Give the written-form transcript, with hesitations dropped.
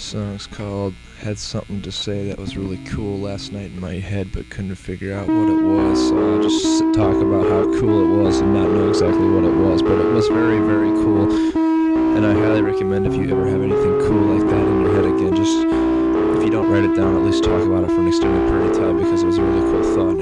Song's called Had Something to Say That Was Really Cool Last Night in My Head, but couldn't figure out what it was, so I'll just talk about how cool it was and not know exactly what it was, but it was very, very cool, and I highly recommend if you ever have anything cool like that in your head again, just, if you don't write it down, at least talk about it for an extended period of time, because it was a really cool thought.